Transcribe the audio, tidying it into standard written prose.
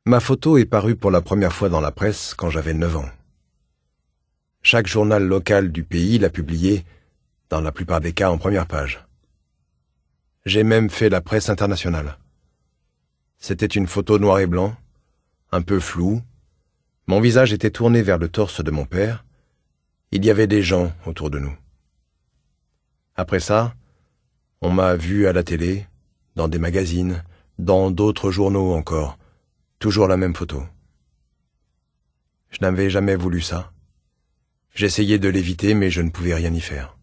Ma photo est parue pour la première fois dans la presse quand j'avais 9 ans. Chaque journal local du pays l'a publiée, dans la plupart des cas en première page. J'ai même fait la presse internationale. C'était une photo noir et blanc, un peu floue. Mon visage était tourné vers le torse de mon père. Il y avait des gens autour de nous. Après ça, on m'a vu à la télé, dans des magazines, dans d'autres journaux encore. Toujours la même photo. Je n'avais jamais voulu ça. J'essayais de l'éviter, mais je ne pouvais rien y faire.